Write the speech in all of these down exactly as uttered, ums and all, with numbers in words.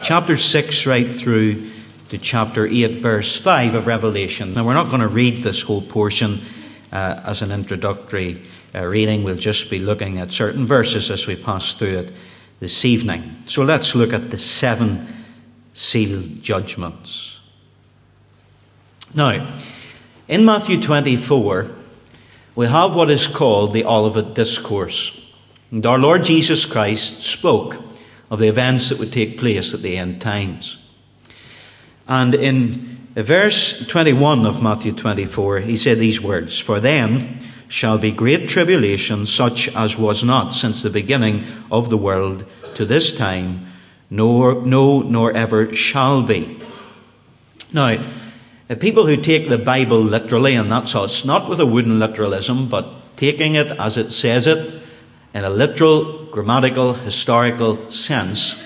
chapter six right through to chapter eight, verse five of Revelation. Now, we're not going to read this whole portion uh, as an introductory uh, reading. We'll just be looking at certain verses as we pass through it this evening. So let's look at the seven seal judgments. Now, in Matthew twenty-four, we have what is called the Olivet Discourse. And our Lord Jesus Christ spoke of the events that would take place at the end times. And in verse twenty-one of Matthew twenty-four, he said these words, "For then shall be great tribulation, such as was not since the beginning of the world to this time, nor no, nor ever shall be." Now, the people who take the Bible literally, and that's us, not with a wooden literalism, but taking it as it says it, in a literal, grammatical, historical sense,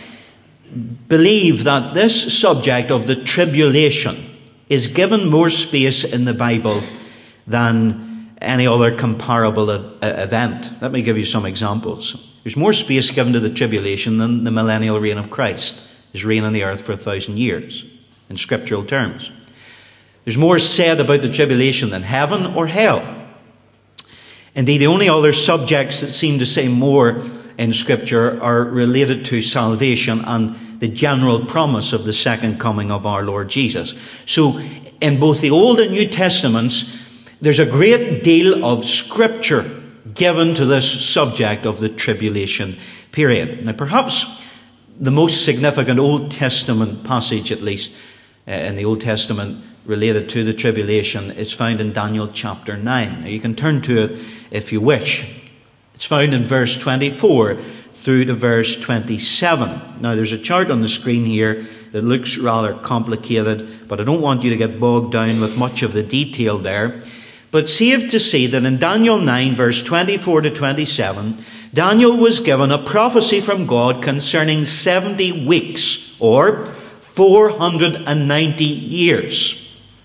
believe that this subject of the tribulation is given more space in the Bible than any other comparable event. Let me give you some examples. There's more space given to the tribulation than the millennial reign of Christ, his reign on the earth for a thousand years, in scriptural terms. There's more said about the tribulation than heaven or hell. Indeed, the only other subjects that seem to say more in Scripture are related to salvation and the general promise of the second coming of our Lord Jesus. So, in both the Old and New Testaments, there's a great deal of Scripture given to this subject of the tribulation period. Now, perhaps the most significant Old Testament passage, at least uh, in the Old Testament, related to the tribulation is found in Daniel chapter nine. Now, you can turn to it if you wish. It's found in verse twenty-four through to verse twenty-seven. Now, there's a chart on the screen here that looks rather complicated, but I don't want you to get bogged down with much of the detail there. But safe to see that in Daniel nine, verse twenty-four to twenty-seven, Daniel was given a prophecy from God concerning seventy weeks, or four hundred ninety years.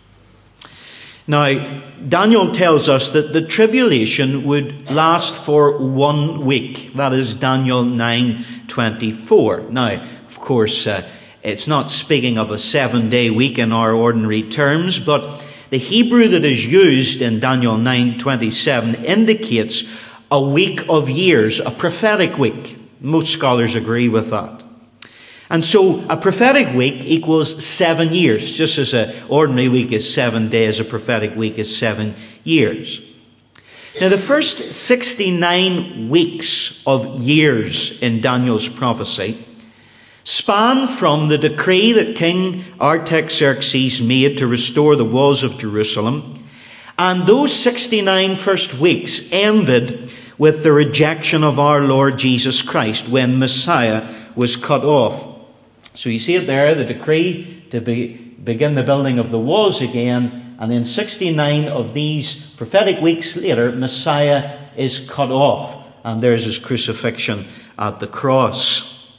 Now, Daniel tells us that the tribulation would last for one week. That is Daniel nine twenty-four. Now, of course, uh, it's not speaking of a seven-day week in our ordinary terms, but the Hebrew that is used in Daniel nine twenty-seven indicates a week of years, a prophetic week. Most scholars agree with that. And so a prophetic week equals seven years, just as an ordinary week is seven days, a prophetic week is seven years. Now, the first sixty-nine weeks of years in Daniel's prophecy span from the decree that King Artaxerxes made to restore the walls of Jerusalem, and those sixty-nine first weeks ended with the rejection of our Lord Jesus Christ when Messiah was cut off. So you see it there, the decree to be, begin the building of the walls again, and then sixty-nine of these prophetic weeks later, Messiah is cut off, and there's his crucifixion at the cross.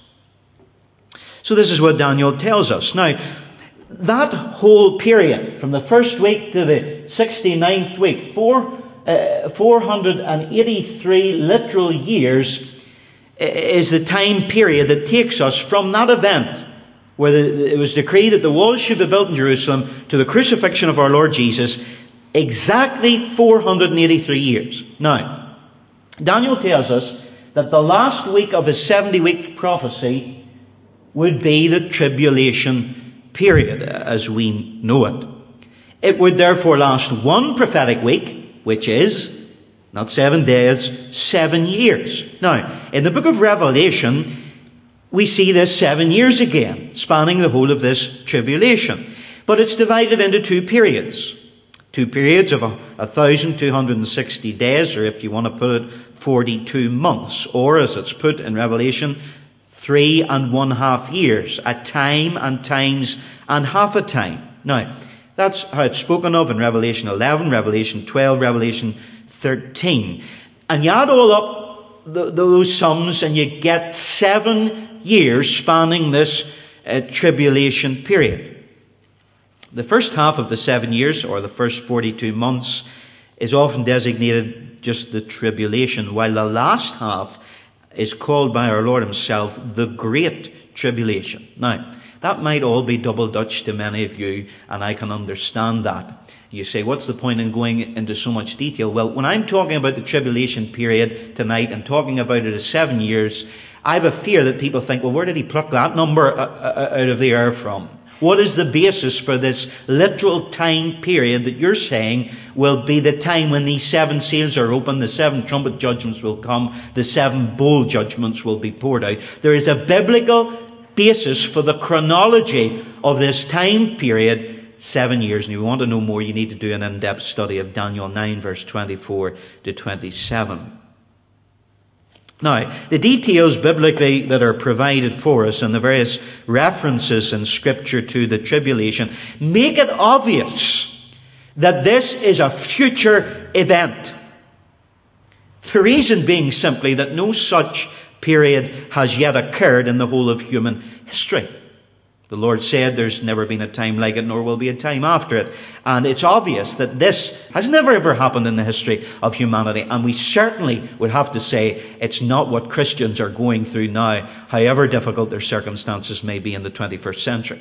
So this is what Daniel tells us. Now, that whole period, from the first week to the sixty-ninth week, four, uh, four hundred eighty-three literal years, is the time period that takes us from that event where the, it was decreed that the walls should be built in Jerusalem to the crucifixion of our Lord Jesus, exactly four hundred eighty-three years. Now, Daniel tells us that the last week of his seventy-week prophecy would be the tribulation period, as we know it. It would therefore last one prophetic week, which is not seven days, seven years. Now, in the book of Revelation, we see this seven years again, spanning the whole of this tribulation. But it's divided into two periods. Two periods of one thousand two hundred sixty days, or if you want to put it, forty-two months. Or, as it's put in Revelation, three and one half years. A time and times and half a time. Now, that's how it's spoken of in Revelation eleven, Revelation twelve, Revelation thirteen. And you add all up the, those sums and you get seven years spanning this uh, tribulation period. The first half of the seven years, or the first forty-two months, is often designated just the tribulation, while the last half is called by our Lord himself the Great Tribulation. Now, that might all be double Dutch to many of you, and I can understand that. You say, what's the point in going into so much detail? Well, when I'm talking about the tribulation period tonight and talking about it as seven years, I have a fear that people think, well, where did he pluck that number out of the air from? What is the basis for this literal time period that you're saying will be the time when these seven seals are opened, the seven trumpet judgments will come, the seven bowl judgments will be poured out? There is a biblical basis for the chronology of this time period, seven years. And if you want to know more, you need to do an in-depth study of Daniel nine, verse twenty-four to twenty-seven. Now, the details biblically that are provided for us and the various references in Scripture to the tribulation make it obvious that this is a future event. The reason being simply that no such period has yet occurred in the whole of human history. The Lord said there's never been a time like it, nor will be a time after it. And it's obvious that this has never ever happened in the history of humanity. And we certainly would have to say it's not what Christians are going through now, however difficult their circumstances may be in the twenty-first century.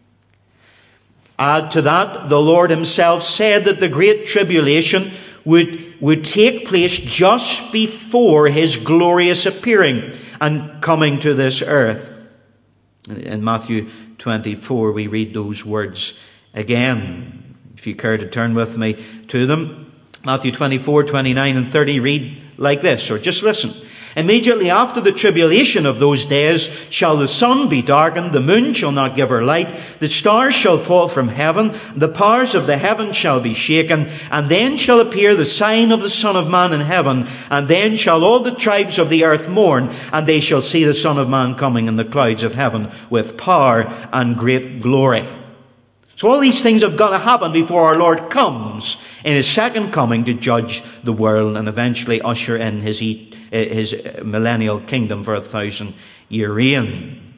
Add to that, the Lord himself said that the great tribulation would, would take place just before his glorious appearing and coming to this earth. In Matthew twenty-four, we read those words again. If you care to turn with me to them. Matthew twenty-four, twenty-nine and thirty read like this, or just listen. Immediately after the tribulation of those days shall the sun be darkened, the moon shall not give her light, the stars shall fall from heaven, the powers of the heavens shall be shaken, and then shall appear the sign of the Son of Man in heaven, and then shall all the tribes of the earth mourn, and they shall see the Son of Man coming in the clouds of heaven with power and great glory. So all these things have got to happen before our Lord comes in his second coming to judge the world and eventually usher in his, his millennial kingdom for a thousand year reign.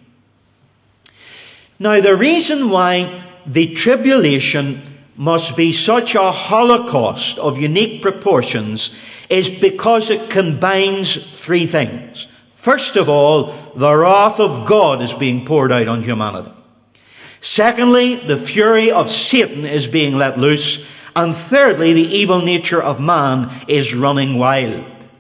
Now, the reason why the tribulation must be such a holocaust of unique proportions is because it combines three things. First of all, the wrath of God is being poured out on humanity. Secondly, the fury of Satan is being let loose. And thirdly, the evil nature of man is running wild.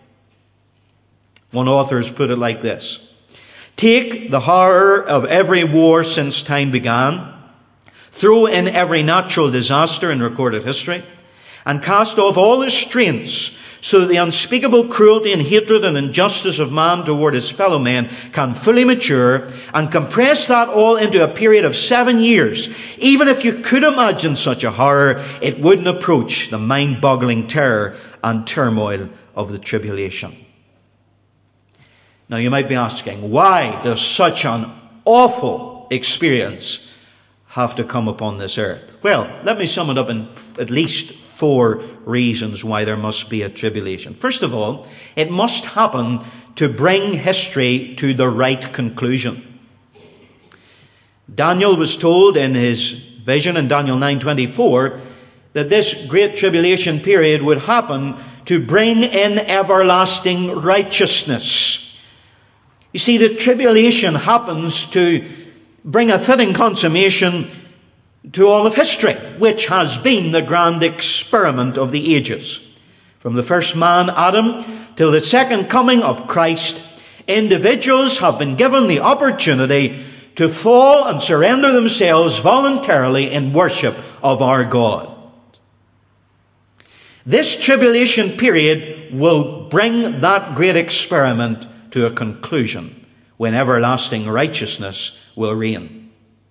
One author has put it like this. Take the horror of every war since time began, throw in every natural disaster in recorded history, and cast off all restraints so that the unspeakable cruelty and hatred and injustice of man toward his fellow men can fully mature, and compress that all into a period of seven years. Even if you could imagine such a horror, it wouldn't approach the mind-boggling terror and turmoil of the tribulation. Now you might be asking, why does such an awful experience have to come upon this earth? Well, let me sum it up in at least four reasons why there must be a tribulation. First of all, it must happen to bring history to the right conclusion. Daniel was told in his vision in Daniel nine twenty-four that this great tribulation period would happen to bring in everlasting righteousness. You see, the tribulation happens to bring a fitting consummation to all of history, which has been the grand experiment of the ages. From the first man, Adam, till the second coming of Christ, individuals have been given the opportunity to fall and surrender themselves voluntarily in worship of our God. This tribulation period will bring that great experiment to a conclusion when everlasting righteousness will reign.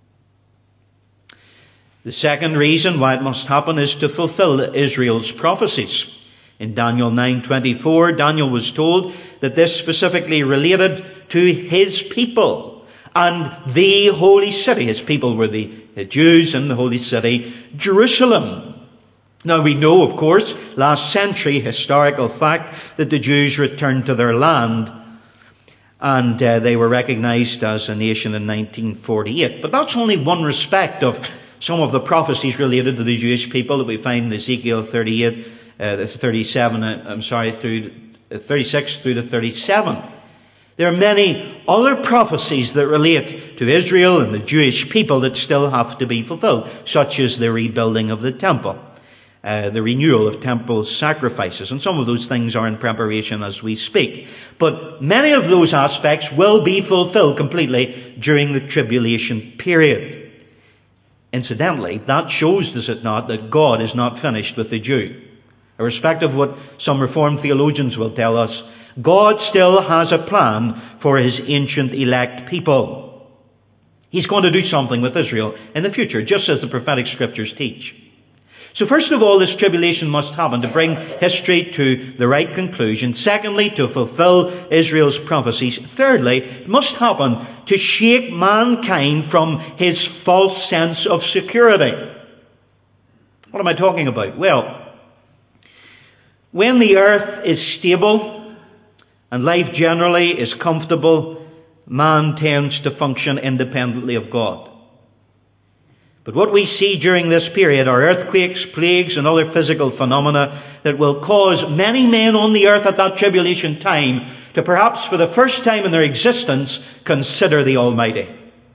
The second reason why it must happen is to fulfill Israel's prophecies. In Daniel nine twenty-four, Daniel was told that this specifically related to his people and the holy city. His people were the Jews in the holy city, Jerusalem. Now we know, of course, last century historical fact that the Jews returned to their land and uh, they were recognized as a nation in nineteen forty-eight. But that's only one respect of some of the prophecies related to the Jewish people that we find in Ezekiel thirty-eight, uh, thirty-seven, I'm sorry, through thirty-six through to thirty-seven. There are many other prophecies that relate to Israel and the Jewish people that still have to be fulfilled, such as the rebuilding of the temple, uh, the renewal of temple sacrifices, and some of those things are in preparation as we speak. But many of those aspects will be fulfilled completely during the tribulation period. Incidentally, that shows, does it not, that God is not finished with the Jew. Irrespective of what some Reformed theologians will tell us, God still has a plan for his ancient elect people. He's going to do something with Israel in the future, just as the prophetic scriptures teach. So first of all, this tribulation must happen to bring history to the right conclusion. Secondly, to fulfill Israel's prophecies. Thirdly, it must happen to shake mankind from his false sense of security. What am I talking about? Well, when the earth is stable and life generally is comfortable, man tends to function independently of God. But what we see during this period are earthquakes, plagues, and other physical phenomena that will cause many men on the earth at that tribulation time to perhaps for the first time in their existence consider the Almighty.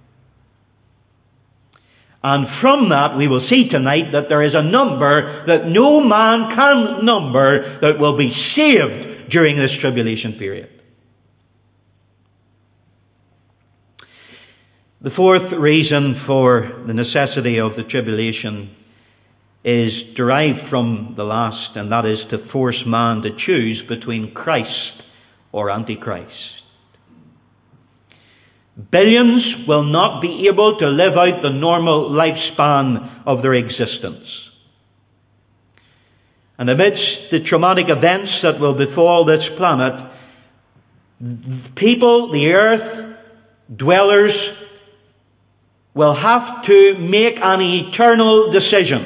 And from that we will see tonight that there is a number that no man can number that will be saved during this tribulation period. The fourth reason for the necessity of the tribulation is derived from the last, and that is to force man to choose between Christ or Antichrist. Billions will not be able to live out the normal lifespan of their existence. And amidst the traumatic events that will befall this planet, people, the earth, dwellers, will have to make an eternal decision.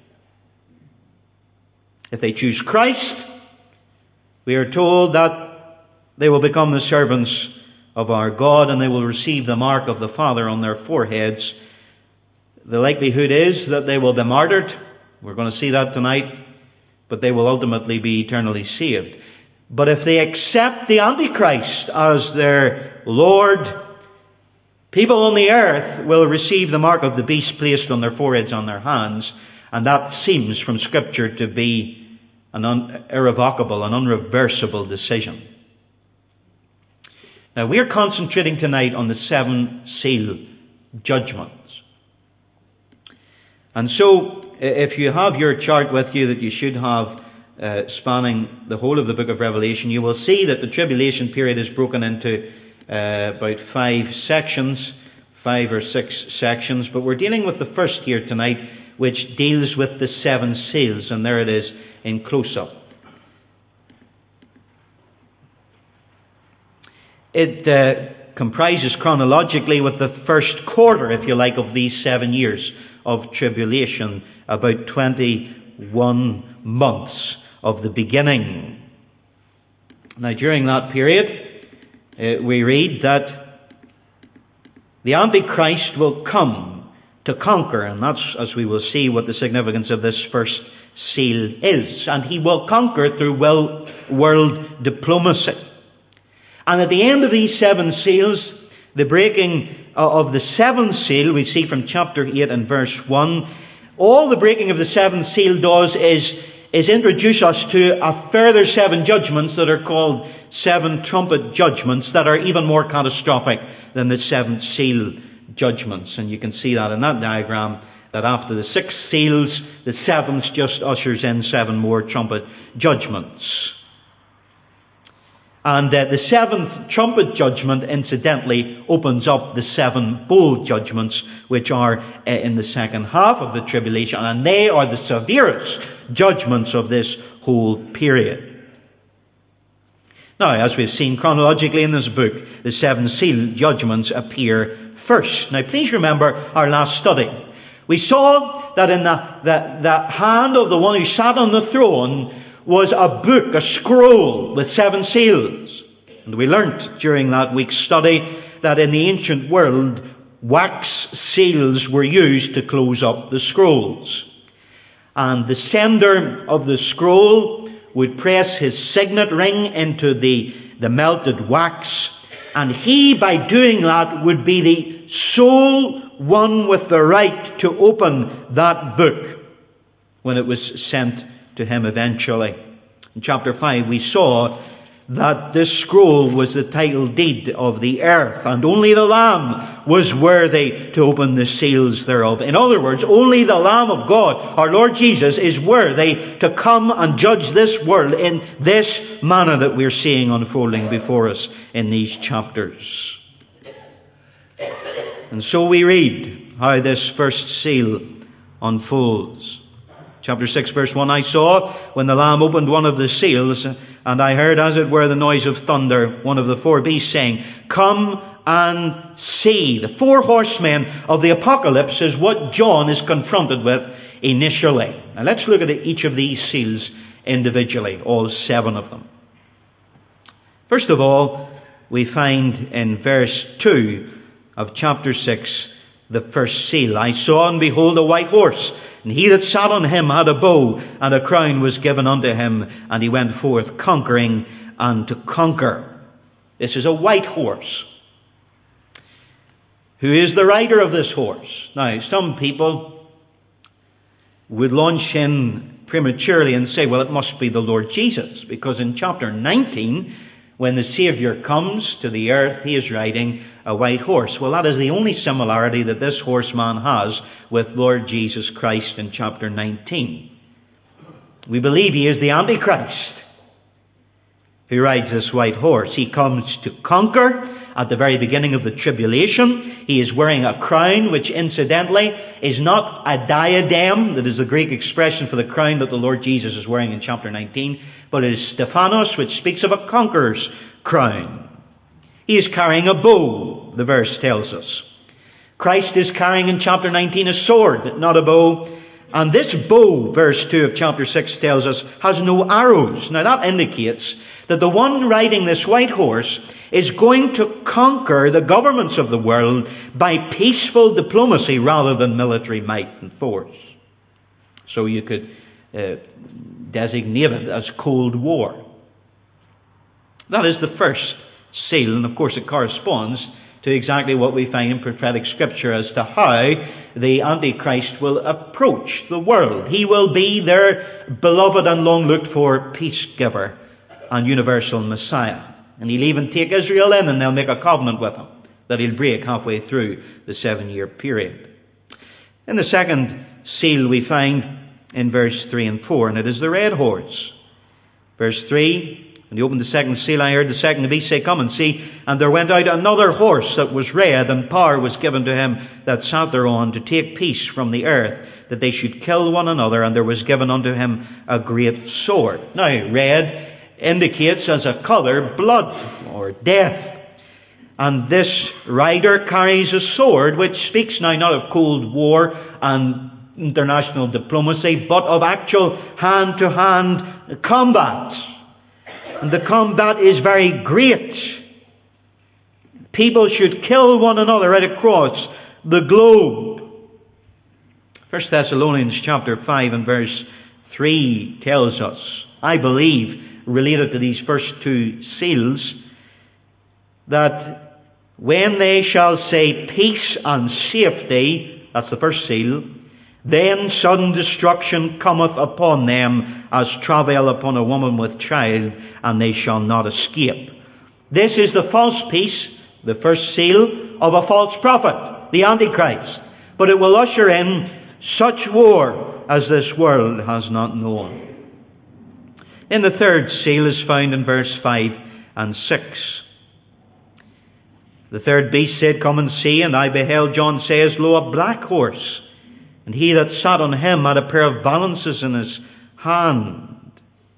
If they choose Christ, we are told that they will become the servants of our God and they will receive the mark of the Father on their foreheads. The likelihood is that they will be martyred. We're going to see that tonight. But they will ultimately be eternally saved. But if they accept the Antichrist as their Lord, people on the earth will receive the mark of the beast placed on their foreheads, on their hands, and that seems from Scripture to be an un- irrevocable, an unreversible decision. Now, we are concentrating tonight on the seven seal judgments. And so, if you have your chart with you that you should have uh, spanning the whole of the book of Revelation, you will see that the tribulation period is broken into Uh, about five sections, five or six sections, but we're dealing with the first here tonight, which deals with the seven seals, and there it is in close-up. It uh, comprises chronologically with the first quarter, if you like, of these seven years of tribulation, about twenty-one months of the beginning. Now, during that period, Uh, we read that the Antichrist will come to conquer, and that's, as we will see, what the significance of this first seal is. And he will conquer through well, world diplomacy. And at the end of these seven seals, the breaking of the seventh seal, we see from chapter eight and verse one, all the breaking of the seventh seal does is is introduce us to a further seven judgments that are called seven trumpet judgments that are even more catastrophic than the seventh seal judgments. And you can see that in that diagram, that after the six seals, the seventh just ushers in seven more trumpet judgments. And uh, the seventh trumpet judgment, incidentally, opens up the seven bowl judgments, which are uh, in the second half of the tribulation, and they are the severest judgments of this whole period. Now, as we've seen chronologically in this book, the seven seal judgments appear first. Now, please remember our last study. We saw that in the, the, the hand of the one who sat on the throne was a book, a scroll with seven seals. And we learnt during that week's study that in the ancient world, wax seals were used to close up the scrolls. And the sender of the scroll would press his signet ring into the, the melted wax, And he, by doing that, would be the sole one with the right to open that book when it was sent to him eventually. In chapter five, we saw that this scroll was the title deed of the earth, and only the Lamb was worthy to open the seals thereof. In other words, only the Lamb of God, our Lord Jesus, is worthy to come and judge this world in this manner that we're seeing unfolding before us in these chapters. And so we read how this first seal unfolds. Chapter six, verse one, I saw when the Lamb opened one of the seals, and I heard, as it were, the noise of thunder, one of the four beasts saying, Come and see. The four horsemen of the apocalypse is what John is confronted with initially. Now let's look at each of these seals individually, all seven of them. First of all, we find in verse two of chapter six, the first seal. I saw, and behold, a white horse, and he that sat on him had a bow, and a crown was given unto him, and he went forth conquering and to conquer. This is a white horse. Who is the rider of this horse? Now, some people would launch in prematurely and say, well, it must be the Lord Jesus, because in chapter nineteen, when the Saviour comes to the earth, he is riding a white horse. Well, that is the only similarity that this horseman has with Lord Jesus Christ in chapter nineteen. We believe he is the Antichrist who rides this white horse. He comes to conquer at the very beginning of the tribulation. He is wearing a crown, which incidentally is not a diadem. That is the Greek expression for the crown that the Lord Jesus is wearing in chapter nineteen. But it is Stephanos, which speaks of a conqueror's crown. He is carrying a bow, the verse tells us. Christ is carrying in chapter nineteen a sword, not a bow. And this bow, verse two of chapter six tells us, has no arrows. Now that indicates that the one riding this white horse is going to conquer the governments of the world by peaceful diplomacy rather than military might and force. So you could uh, designate it as Cold War. That is the first seal, and of course it corresponds to exactly what we find in prophetic scripture as to how the Antichrist will approach the world. He will be their beloved and long looked for peace giver and universal Messiah. And he'll even take Israel in, and they'll make a covenant with him that he'll break halfway through the seven year period. In the second seal we find in verse three and four, and it is the red horse. Verse three, when he opened the second seal, I heard the second beast say, Come and see. And there went out another horse that was red, and power was given to him that sat thereon to take peace from the earth, that they should kill one another. And there was given unto him a great sword. Now, red indicates as a colour blood or death. And this rider carries a sword, which speaks now not of Cold War and international diplomacy, but of actual hand-to-hand combat. And the combat is very great. People should kill one another right across the globe. First Thessalonians chapter five and verse three tells us, I believe, related to these first two seals, that when they shall say peace and safety, that's the first seal, then sudden destruction cometh upon them as travail upon a woman with child, and they shall not escape. This is the false peace, the first seal of a false prophet, the Antichrist. But it will usher in such war as this world has not known. Then the third seal is found in verse five and six. The third beast said, Come and see. And I beheld, John says, Lo, a black horse. And he that sat on him had a pair of balances in his hand.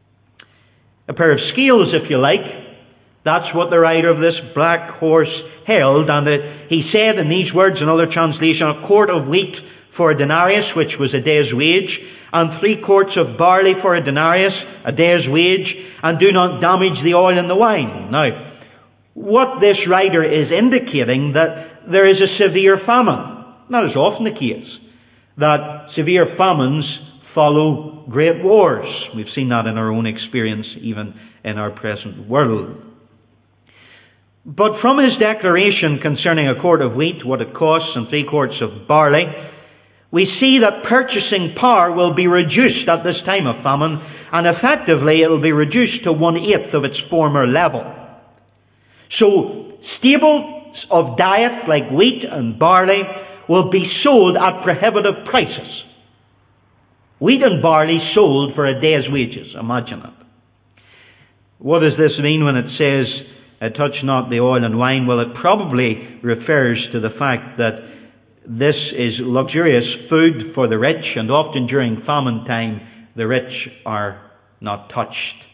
A pair of scales, if you like. That's what the rider of this black horse held. And it, he said in these words, another translation, a quart of wheat for a denarius, which was a day's wage, and three quarts of barley for a denarius, a day's wage, and do not damage the oil and the wine. Now, what this rider is indicating, that there is a severe famine. That is often the case, that severe famines follow great wars. We've seen that in our own experience, even in our present world. But from his declaration concerning a quart of wheat, what it costs, and three quarts of barley, we see that purchasing power will be reduced at this time of famine, and effectively it will be reduced to one-eighth of its former level. So staples of diet like wheat and barley will be sold at prohibitive prices. Wheat and barley sold for a day's wages. Imagine it. What does this mean when it says, touch not the oil and wine? Well, it probably refers to the fact that this is luxurious food for the rich, and often during famine time, the rich are not touched.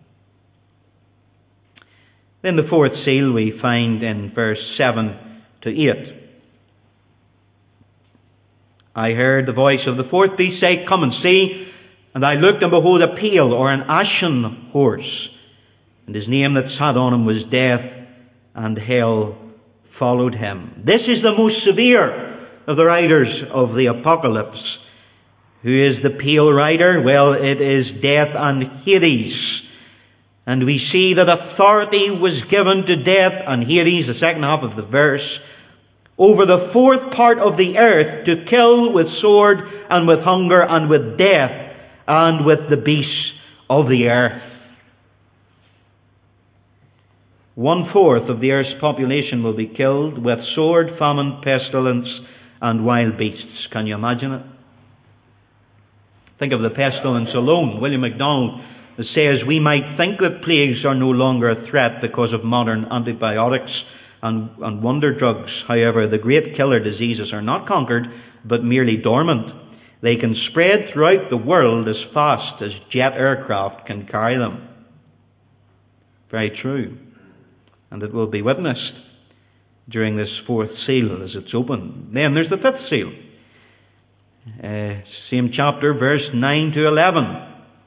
Then the fourth seal we find in verse seven to eight. I heard the voice of the fourth beast say, Come and see. And I looked, and behold, a pale or an ashen horse. And his name that sat on him was Death, and hell followed him. This is the most severe of the riders of the Apocalypse. Who is the pale rider? Well, it is Death and Hades. And we see that authority was given to Death and Hades, the second half of the verse, over the fourth part of the earth, to kill with sword and with hunger and with death and with the beasts of the earth. One-fourth of the earth's population will be killed with sword, famine, pestilence, and wild beasts. Can you imagine it? Think of the pestilence alone. William MacDonald says, we might think that plagues are no longer a threat because of modern antibiotics and, and wonder drugs. However, the great killer diseases are not conquered, but merely dormant. They can spread throughout the world as fast as jet aircraft can carry them. Very true. And it will be witnessed during this fourth seal as it's opened. Then there's the fifth seal. Uh, same chapter, verse nine to eleven.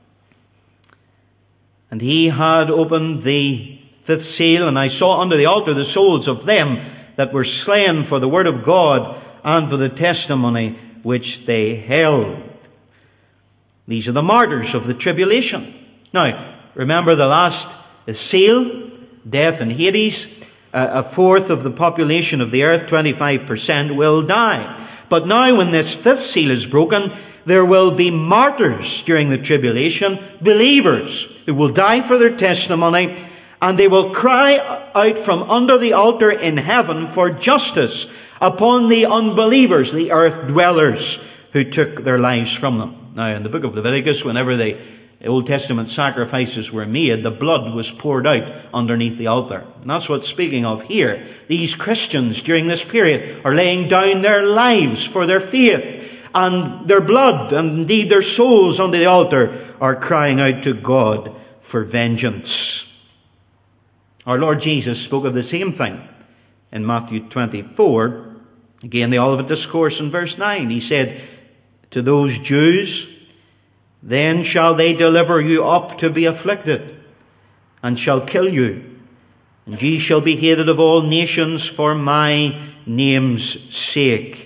And he had opened the fifth seal, and I saw under the altar the souls of them that were slain for the word of God and for the testimony which they held. These are the martyrs of the tribulation. Now, remember the last seal, Death and Hades. Uh, a fourth of the population of the earth, twenty-five percent, will die. But now when this fifth seal is broken, there will be martyrs during the tribulation, believers who will die for their testimony, and they will cry out from under the altar in heaven for justice upon the unbelievers, the earth dwellers who took their lives from them. Now, in the book of Leviticus, whenever the Old Testament sacrifices were made, the blood was poured out underneath the altar. And that's what's speaking of here. These Christians during this period are laying down their lives for their faith, and their blood, and indeed their souls under the altar, are crying out to God for vengeance. Our Lord Jesus spoke of the same thing in Matthew twenty-four. Again, the Olivet Discourse in verse nine. He said to those Jews, Then shall they deliver you up to be afflicted, and shall kill you, and ye shall be hated of all nations for my name's sake.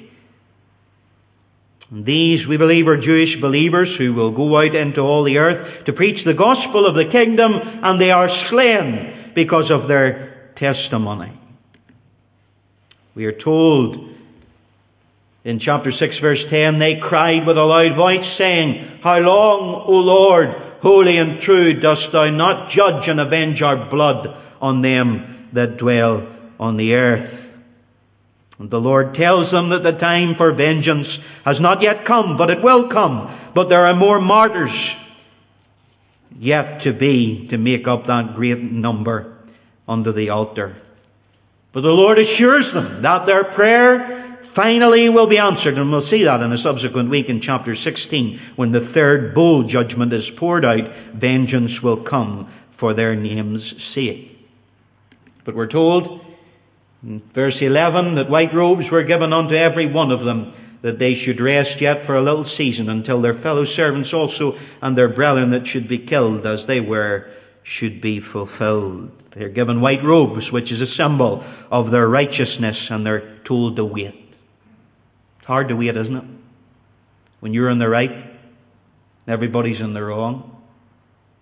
And these, we believe, are Jewish believers who will go out into all the earth to preach the gospel of the kingdom, and they are slain because of their testimony. We are told in chapter six, verse ten, they cried with a loud voice, saying, How long, O Lord, holy and true, dost thou not judge and avenge our blood on them that dwell on the earth? And the Lord tells them that the time for vengeance has not yet come, but it will come. But there are more martyrs yet to be, to make up that great number under the altar. But the Lord assures them that their prayer finally will be answered, and we'll see that in a subsequent week in chapter sixteen, when the third bowl judgment is poured out. Vengeance will come for their name's sake. But we're told in verse eleven that white robes were given unto every one of them, that they should rest yet for a little season, until their fellow servants also and their brethren that should be killed as they were should be fulfilled. They're given white robes, which is a symbol of their righteousness, and they're told to wait. It's hard to wait, isn't it? When you're in the right and everybody's in the wrong.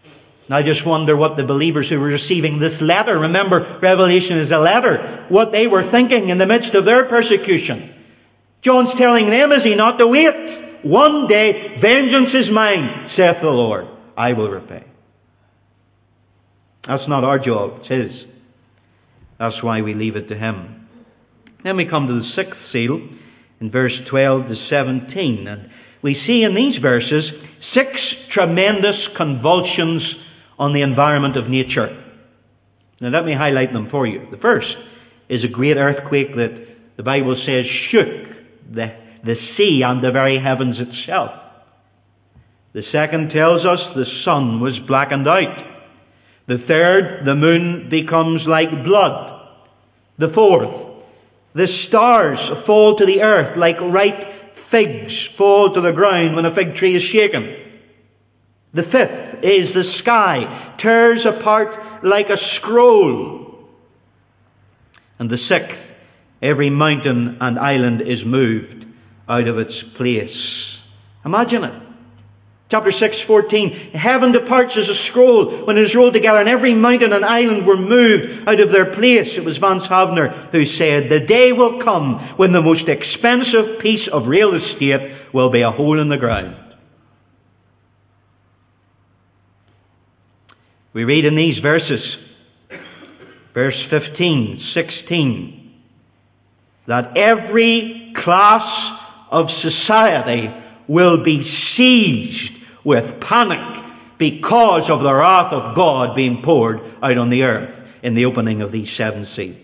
I just wonder what the believers who were receiving this letter, remember, Revelation is a letter, what they were thinking in the midst of their persecution. John's telling them, is he not, to wait? One day, vengeance is mine, saith the Lord. I will repay. That's not our job, it's his. That's why we leave it to him. Then we come to the sixth seal in verse twelve to seventeen. And we see in these verses six tremendous convulsions on the environment of nature. Now let me highlight them for you. The first is a great earthquake that the Bible says shook the, the sea and the very heavens itself. The second tells us the sun was blackened out. The third, the moon becomes like blood. The fourth, the stars fall to the earth like ripe figs fall to the ground when a fig tree is shaken. The fifth is the sky tears apart like a scroll. And the sixth, every mountain and island is moved out of its place. Imagine it. Chapter six, fourteen. Heaven departs as a scroll when it is rolled together, and every mountain and island were moved out of their place. It was Vance Havner who said, the day will come when the most expensive piece of real estate will be a hole in the ground. We read in these verses, verse fifteen, sixteen, that every class of society will be seized with panic because of the wrath of God being poured out on the earth in the opening of these seven seals.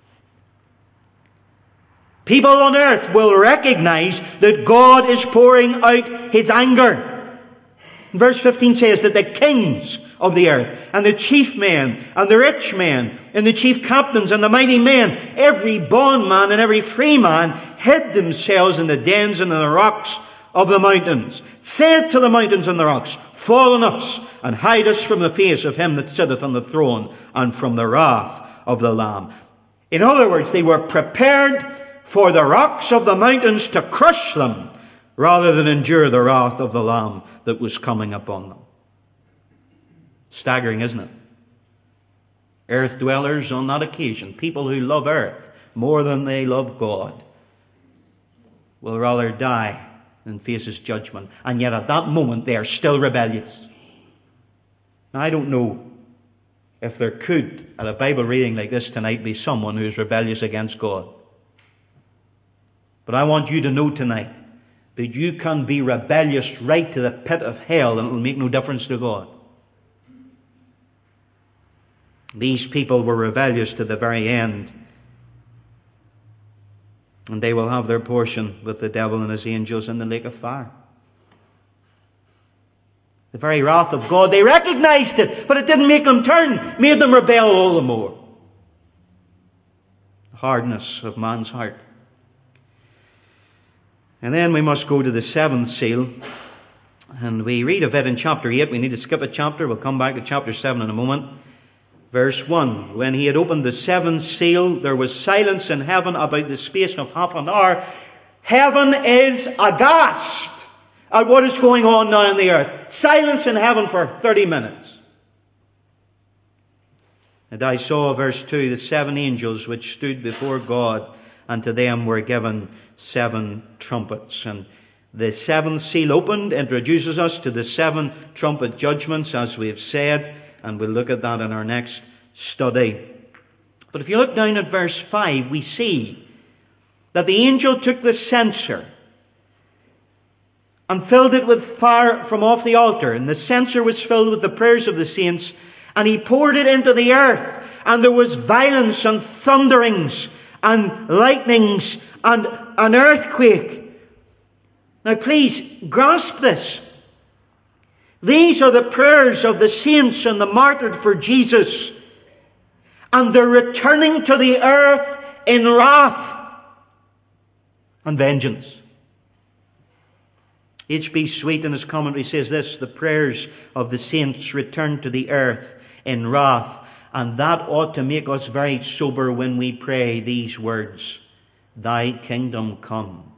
People on earth will recognize that God is pouring out his anger. Verse fifteen says that the kings of the earth, and the chief men, and the rich men, and the chief captains, and the mighty men, every bondman and every free man, hid themselves in the dens and in the rocks of the mountains, said to the mountains and the rocks, fall on us, and hide us from the face of him that sitteth on the throne, and from the wrath of the Lamb. In other words, they were prepared for the rocks of the mountains to crush them, rather than endure the wrath of the Lamb that was coming upon them. Staggering, isn't it? Earth dwellers on that occasion, people who love earth more than they love God, will rather die than face his judgment. And yet at that moment they are still rebellious. Now I don't know if there could, at a Bible reading like this tonight, be someone who is rebellious against God. But I want you to know tonight that you can be rebellious right to the pit of hell and it will make no difference to God. These people were rebellious to the very end. And they will have their portion with the devil and his angels in the lake of fire. The very wrath of God, they recognized it, but it didn't make them turn, made them rebel all the more. The hardness of man's heart. And then we must go to the seventh seal. And we read of it in chapter eight. We need to skip a chapter. We'll come back to chapter seven in a moment. Verse one, when he had opened the seventh seal, there was silence in heaven about the space of half an hour. Heaven is aghast at what is going on now on the earth. Silence in heaven for thirty minutes. And I saw, verse two, the seven angels which stood before God, and to them were given seven trumpets. And the seventh seal opened introduces us to the seven trumpet judgments, as we have said. And we'll look at that in our next study. But if you look down at verse five, we see that the angel took the censer and filled it with fire from off the altar. And the censer was filled with the prayers of the saints. And he poured it into the earth. And there was violence and thunderings and lightnings and an earthquake. Now please grasp this. These are the prayers of the saints and the martyred for Jesus. And they're returning to the earth in wrath and vengeance. H B Sweet in his commentary says this, the prayers of the saints return to the earth in wrath. And that ought to make us very sober when we pray these words. Thy kingdom come.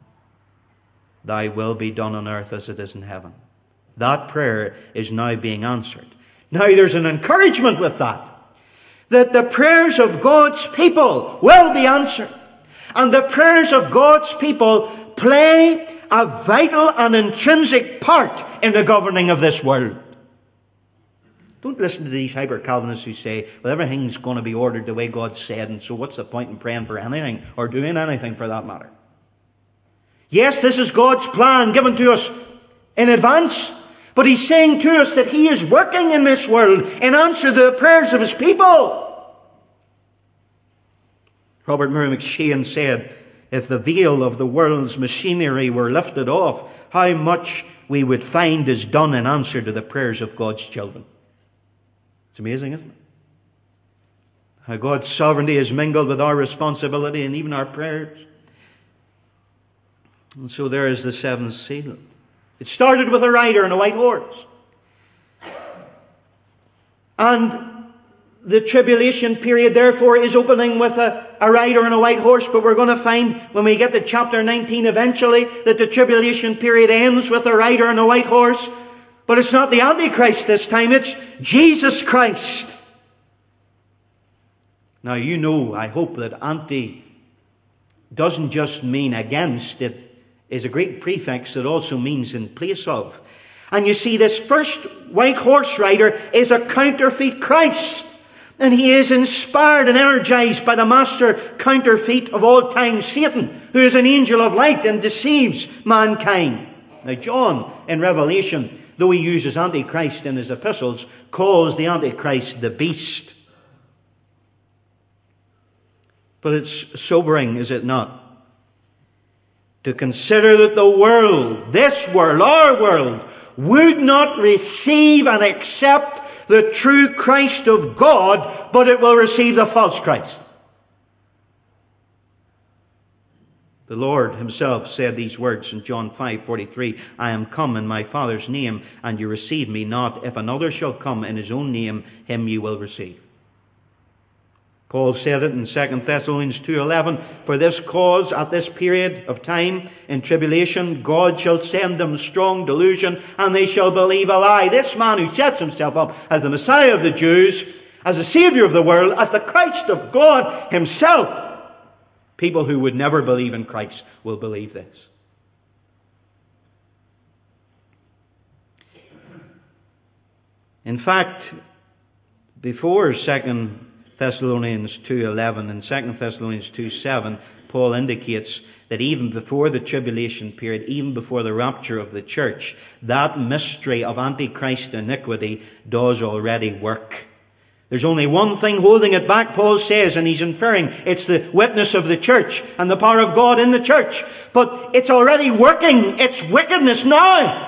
Thy will be done on earth as it is in heaven. That prayer is now being answered. Now there's an encouragement with that, that the prayers of God's people will be answered. And the prayers of God's people play a vital and intrinsic part in the governing of this world. Don't listen to these hyper-Calvinists who say, well, everything's going to be ordered the way God said, and so what's the point in praying for anything, or doing anything for that matter? Yes, this is God's plan given to us in advance, but He's saying to us that He is working in this world in answer to the prayers of His people. Robert Murray McShane said, if the veil of the world's machinery were lifted off, how much we would find is done in answer to the prayers of God's children. It's amazing, isn't it? How God's sovereignty is mingled with our responsibility and even our prayers. And so there is the seventh seal. It started with a rider on a white horse. And the tribulation period, therefore, is opening with a, a rider on a white horse. But we're going to find, when we get to chapter nineteen eventually, that the tribulation period ends with a rider on a white horse. But it's not the Antichrist this time, it's Jesus Christ. Now, you know, I hope that anti doesn't just mean against. It is a Greek prefix that also means in place of. And you see, this first white horse rider is a counterfeit Christ. And he is inspired and energized by the master counterfeit of all time, Satan, who is an angel of light and deceives mankind. Now, John, in Revelation, though he uses Antichrist in his epistles, calls the Antichrist the beast. But it's sobering, is it not, to consider that the world, this world, our world, would not receive and accept the true Christ of God, but it will receive the false Christ. The Lord Himself said these words in John five forty-three, I am come in my Father's name, and you receive me not. If another shall come in his own name, him you will receive. Paul said it in Second Thessalonians two eleven, for this cause at this period of time in tribulation, God shall send them strong delusion, and they shall believe a lie. This man who sets himself up as the Messiah of the Jews, as the Savior of the world, as the Christ of God Himself, people who would never believe in Christ will believe this. In fact, before Second Thessalonians two eleven and Second Thessalonians two seven, Paul indicates that even before the tribulation period, even before the rapture of the church, that mystery of Antichrist iniquity does already work. There's only one thing holding it back, Paul says, and he's inferring it's the witness of the church and the power of God in the church. But it's already working. It's wickedness now.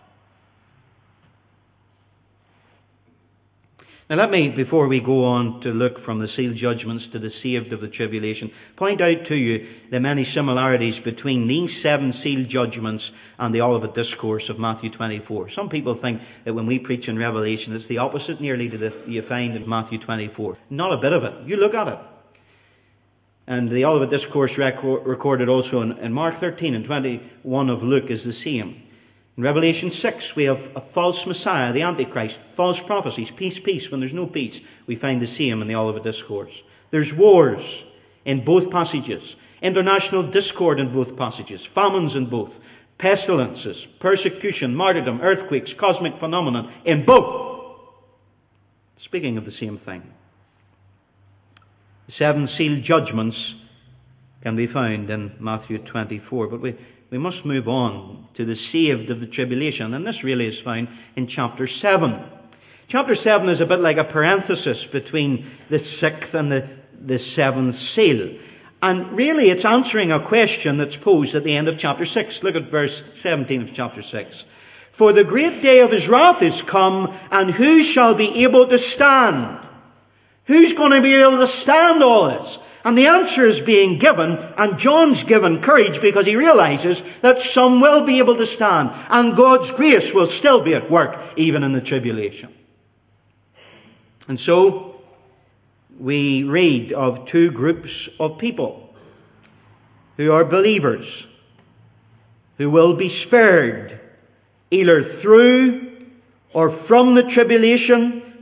Now let me, before we go on to look from the sealed judgments to the saved of the tribulation, point out to you the many similarities between these seven sealed judgments and the Olivet Discourse of Matthew twenty-four. Some people think that when we preach in Revelation, it's the opposite nearly to the you find in Matthew twenty-four. Not a bit of it. You look at it. And the Olivet Discourse record, recorded also in, in Mark thirteen and twenty-one of Luke is the same. In Revelation six, we have a false Messiah, the Antichrist, false prophecies, peace, peace, when there's no peace. We find the same in the Olivet Discourse. There's wars in both passages, international discord in both passages, famines in both, pestilences, persecution, martyrdom, earthquakes, cosmic phenomenon in both. Speaking of the same thing. The seven sealed judgments can be found in Matthew twenty-four, but we We must move on to the saved of the tribulation. And this really is found in chapter seven. Chapter seven is a bit like a parenthesis between the sixth and the, the seventh seal. And really it's answering a question that's posed at the end of chapter six. Look at verse seventeen of chapter six. For the great day of His wrath is come, and who shall be able to stand? Who's going to be able to stand all this? And the answer is being given, and John's given courage because he realizes that some will be able to stand, and God's grace will still be at work even in the tribulation. And so we read of two groups of people who are believers, who will be spared either through or from the tribulation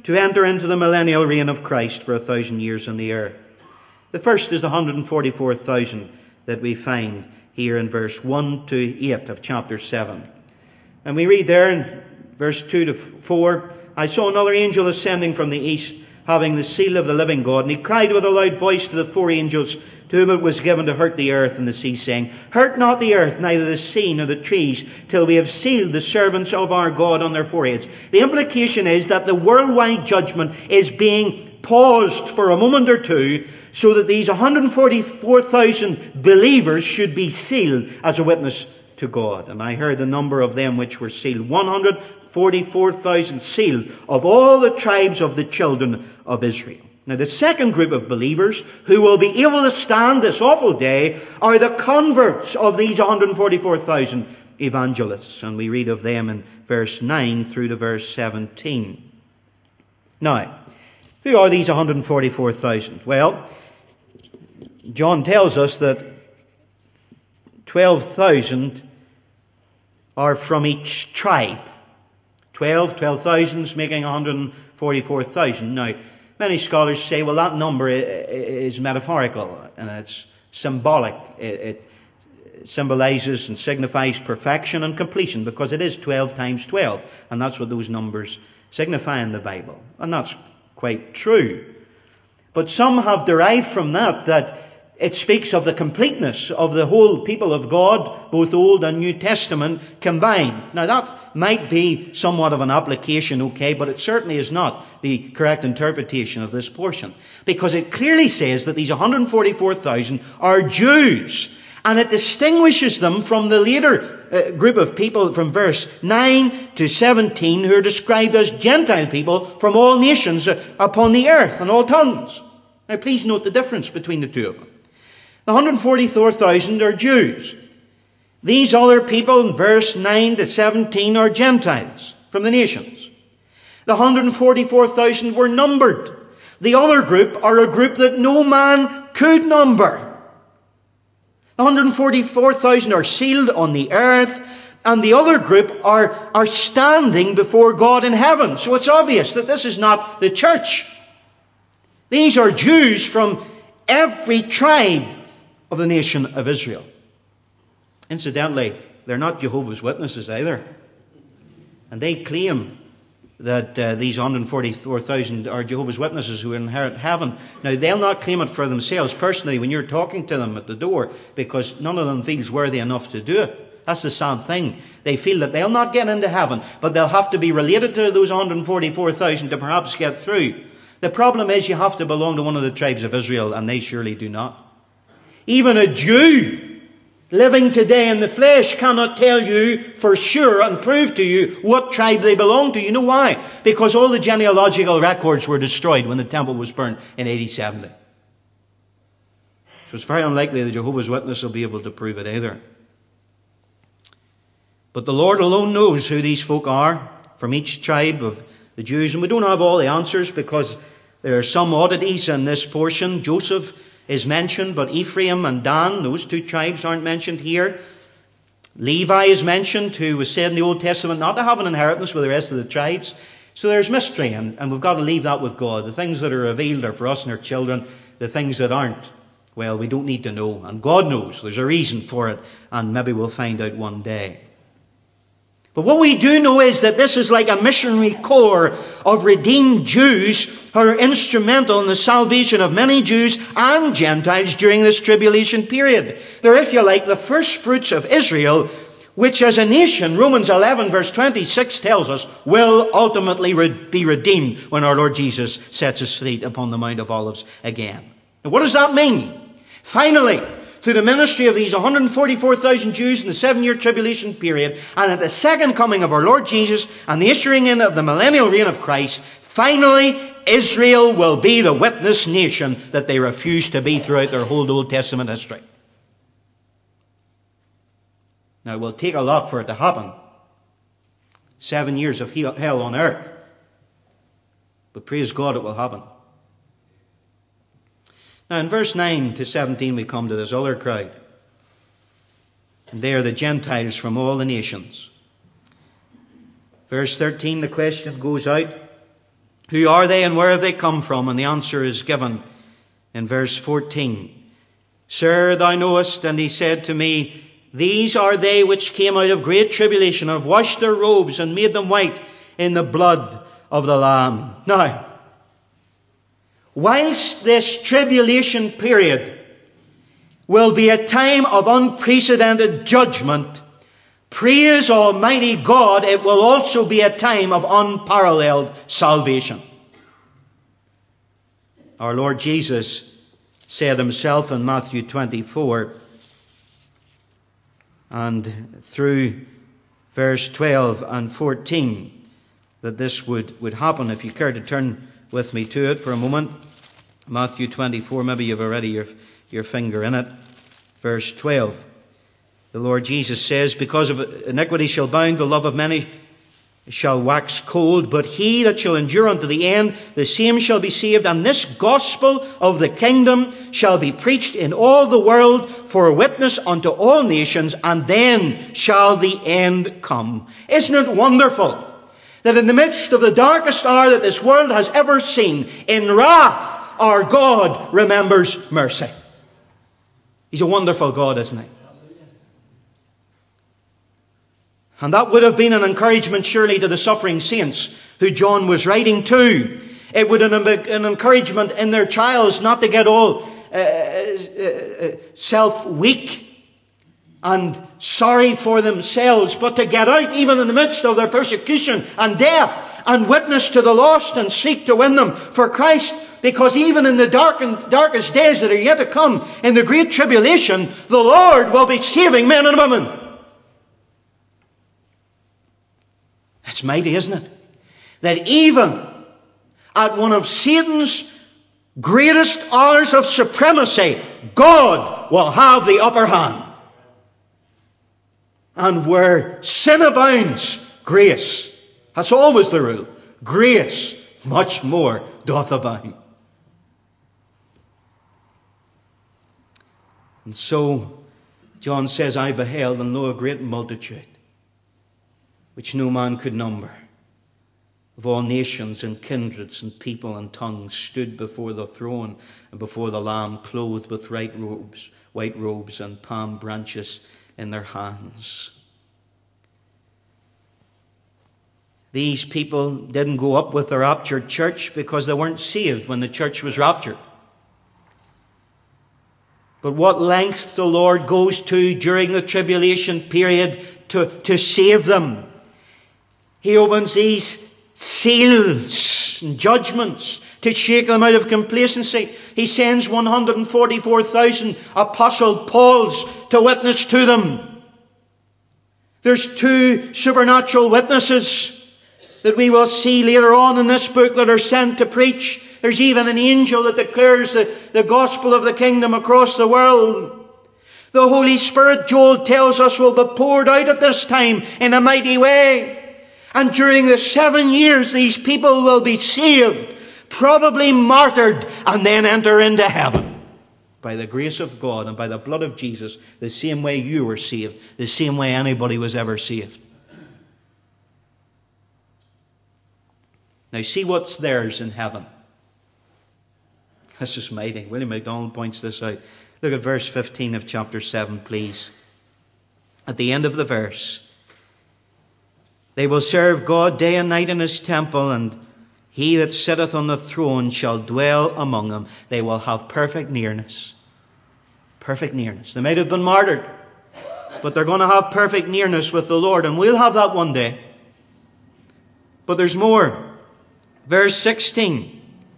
to enter into the millennial reign of Christ for a thousand years on the earth. The first is the one hundred forty-four thousand that we find here in verse one to eight of chapter seven. And we read there in verse two to four, I saw another angel ascending from the east, having the seal of the living God. And he cried with a loud voice to the four angels to whom it was given to hurt the earth and the sea, saying, Hurt not the earth, neither the sea nor the trees, till we have sealed the servants of our God on their foreheads. The implication is that the worldwide judgment is being paused for a moment or two, so that these one hundred forty-four thousand believers should be sealed as a witness to God. And I heard the number of them which were sealed, one hundred forty-four thousand sealed, of all the tribes of the children of Israel. Now the second group of believers who will be able to stand this awful day are the converts of these one hundred forty-four thousand evangelists. And we read of them in verse nine through to verse seventeen. Now, who are these one hundred forty-four thousand? Well, John tells us that twelve thousand are from each tribe. twelve, twelve thousands making one hundred forty-four thousand. Now, many scholars say, well, that number is metaphorical and it's symbolic. It symbolizes and signifies perfection and completion, because it is twelve times twelve. And that's what those numbers signify in the Bible. And that's quite true. But some have derived from that that it speaks of the completeness of the whole people of God, both Old and New Testament combined. Now that might be somewhat of an application, okay, but it certainly is not the correct interpretation of this portion. Because it clearly says that these one hundred forty-four thousand are Jews. And it distinguishes them from the later uh, group of people from verse nine to seventeen who are described as Gentile people from all nations upon the earth and all tongues. Now please note the difference between the two of them. The one hundred forty-four thousand are Jews. These other people in verse nine to seventeen are Gentiles from the nations. The one hundred forty-four thousand were numbered. The other group are a group that no man could number. The one hundred forty-four thousand are sealed on the earth, and the other group are, are standing before God in heaven. So it's obvious that this is not the church. These are Jews from every tribe of the nation of Israel. Incidentally, they're not Jehovah's Witnesses either. And they claim that uh, these one hundred forty-four thousand are Jehovah's Witnesses who inherit heaven. Now, they'll not claim it for themselves personally when you're talking to them at the door, because none of them feels worthy enough to do it. That's the sad thing. They feel that they'll not get into heaven, but they'll have to be related to those one hundred forty-four thousand to perhaps get through. The problem is you have to belong to one of the tribes of Israel, and they surely do not. Even a Jew living today in the flesh cannot tell you for sure and prove to you what tribe they belong to. You know why? Because all the genealogical records were destroyed when the temple was burnt in A D seventy. So it's very unlikely the Jehovah's Witness will be able to prove it either. But the Lord alone knows who these folk are from each tribe of the Jews. And we don't have all the answers because there are some oddities in this portion. Joseph is mentioned, but Ephraim and Dan, those two tribes, aren't mentioned here. Levi is mentioned, who was said in the Old Testament not to have an inheritance with the rest of the tribes. So there's mystery, and, and we've got to leave that with God. The things that are revealed are for us and our children. The things that aren't, well, we don't need to know. And God knows. There's a reason for it, and maybe we'll find out one day. But what we do know is that this is like a missionary corps of redeemed Jews who are instrumental in the salvation of many Jews and Gentiles during this tribulation period. They're, if you like, the first fruits of Israel, which as a nation, Romans eleven verse twenty-six tells us, will ultimately be redeemed when our Lord Jesus sets his feet upon the Mount of Olives again. Now, what does that mean? Finally, through the ministry of these one hundred forty-four thousand Jews in the seven-year tribulation period, and at the second coming of our Lord Jesus and the issuing in of the millennial reign of Christ, finally Israel will be the witness nation that they refused to be throughout their whole Old Testament history. Now, it will take a lot for it to happen. Seven years of hell on earth. But praise God, it will happen. Now, in verse nine to seventeen, we come to this other crowd. And they are the Gentiles from all the nations. Verse thirteen, the question goes out, Who are they and where have they come from? And the answer is given in verse fourteen. Sir, thou knowest. And he said to me, these are they which came out of great tribulation, and have washed their robes and made them white in the blood of the Lamb. Now, whilst this tribulation period will be a time of unprecedented judgment, praise Almighty God, it will also be a time of unparalleled salvation. Our Lord Jesus said himself in Matthew twenty-four, and through verse twelve and fourteen, that this would, would happen. If you care to turn with me to it for a moment. Matthew twenty-four, maybe you've already your, your finger in it. Verse twelve. The Lord Jesus says, because of iniquity shall bound, the love of many shall wax cold, but he that shall endure unto the end, the same shall be saved. And this gospel of the kingdom shall be preached in all the world for a witness unto all nations, and then shall the end come. Isn't it wonderful that in the midst of the darkest hour that this world has ever seen, in wrath our God remembers mercy? He's a wonderful God, isn't he? And that would have been an encouragement surely to the suffering saints who John was writing to. It would have been an encouragement in their trials not to get all uh, uh, self-weak and sorry for themselves, but to get out even in the midst of their persecution and death and witness to the lost and seek to win them for Christ. Because even in the dark and darkest days that are yet to come, in the great tribulation, the Lord will be saving men and women. It's mighty, isn't it? That even at one of Satan's greatest hours of supremacy, God will have the upper hand. And where sin abounds, grace. That's always the rule. Grace much more doth abound. And so John says, I beheld and lo a great multitude, which no man could number, of all nations and kindreds and people and tongues, stood before the throne and before the Lamb, clothed with white robes, white robes and palm branches in their hands. These people didn't go up with the raptured church because they weren't saved when the church was raptured. But what length the Lord goes to during the tribulation period to, to save them. He opens these seals and judgments to shake them out of complacency. He sends one hundred forty-four thousand Apostle Pauls to witness to them. There's two supernatural witnesses that we will see later on in this book that are sent to preach. There's even an angel that declares the, the gospel of the kingdom across the world. The Holy Spirit, Joel tells us, will be poured out at this time in a mighty way. And during the seven years, these people will be saved, probably martyred, and then enter into heaven. By the grace of God and by the blood of Jesus, the same way you were saved, the same way anybody was ever saved. Now see what's theirs in heaven. This is mighty. William MacDonald points this out. Look at verse fifteen of chapter seven, please. At the end of the verse, they will serve God day and night in his temple, and he that sitteth on the throne shall dwell among them. They will have perfect nearness. Perfect nearness. They might have been martyred, but they're going to have perfect nearness with the Lord, and we'll have that one day. But there's more. Verse sixteen.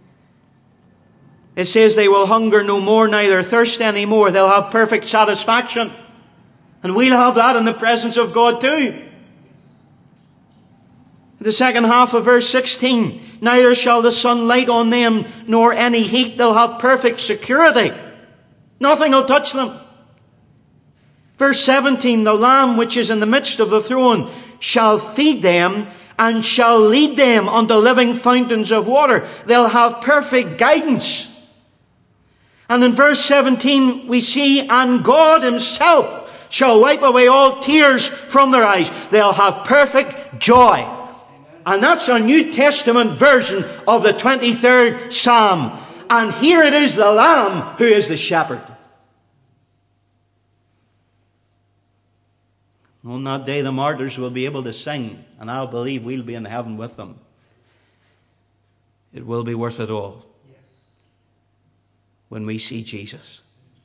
It says they will hunger no more, neither thirst any more. They'll have perfect satisfaction. And we'll have that in the presence of God too. The second half of verse sixteen. Neither shall the sun light on them, nor any heat. They'll have perfect security. Nothing will touch them. Verse seventeen. The Lamb which is in the midst of the throne shall feed them, and shall lead them unto living fountains of water. They'll have perfect guidance. And in verse seventeen we see, and God himself shall wipe away all tears from their eyes. They'll have perfect joy. And that's a New Testament version of the twenty-third Psalm. And here it is the Lamb who is the shepherd. On that day the martyrs will be able to sing, and I'll believe we'll be in heaven with them. It will be worth it all when we see Jesus.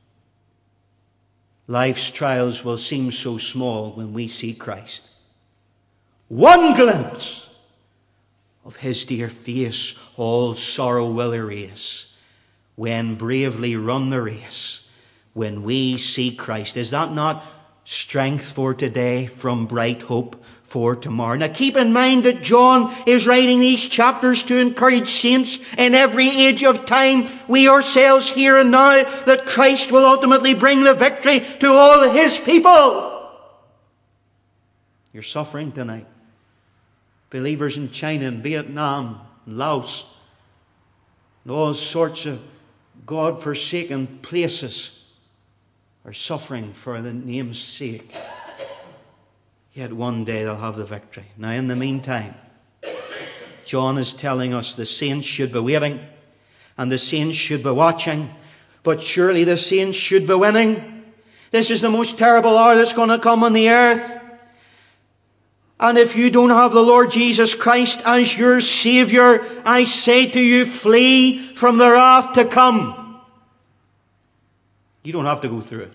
Life's trials will seem so small when we see Christ. One glimpse of his dear face, all sorrow will erase. When bravely run the race, when we see Christ. Is that not strength for today from bright hope for tomorrow? Now keep in mind that John is writing these chapters to encourage saints in every age of time. We ourselves here and now, that Christ will ultimately bring the victory to all his people. You're suffering tonight. Believers in China and Vietnam and Laos and all sorts of God-forsaken places are suffering for the name's sake. Yet one day they'll have the victory. Now in the meantime, John is telling us the saints should be waiting and the saints should be watching, but surely the saints should be winning. This is the most terrible hour that's going to come on the earth. And if you don't have the Lord Jesus Christ as your Savior, I say to you, flee from the wrath to come. You don't have to go through it.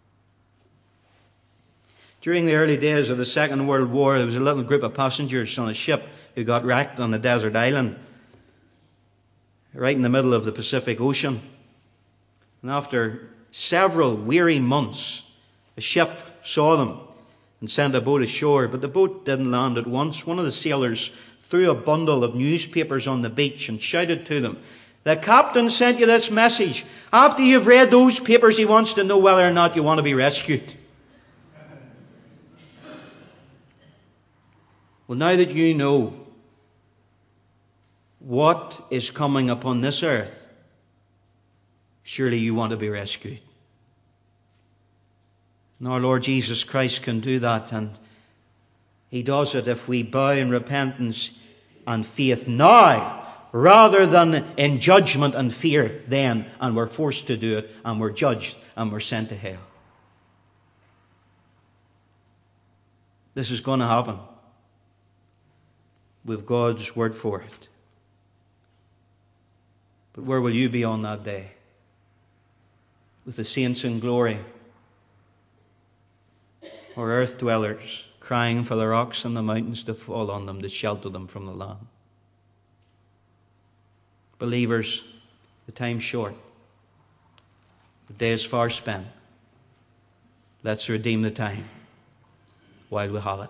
During the early days of the Second World War, there was a little group of passengers on a ship who got wrecked on a desert island, right in the middle of the Pacific Ocean. And after several weary months, a ship saw them and sent a boat ashore, but the boat didn't land at once. One of the sailors threw a bundle of newspapers on the beach and shouted to them, "The captain sent you this message. After you've read those papers, he wants to know whether or not you want to be rescued." Well, now that you know what is coming upon this earth, surely you want to be rescued. And our Lord Jesus Christ can do that, and he does it if we bow in repentance and faith now, rather than in judgment and fear then, and we're forced to do it, and we're judged, and we're sent to hell. This is going to happen. We've God's word for it. But where will you be on that day? With the saints in glory, or earth dwellers crying for the rocks and the mountains to fall on them to shelter them from the Lamb? Believers, the time's short. The day is far spent. Let's redeem the time while we have it.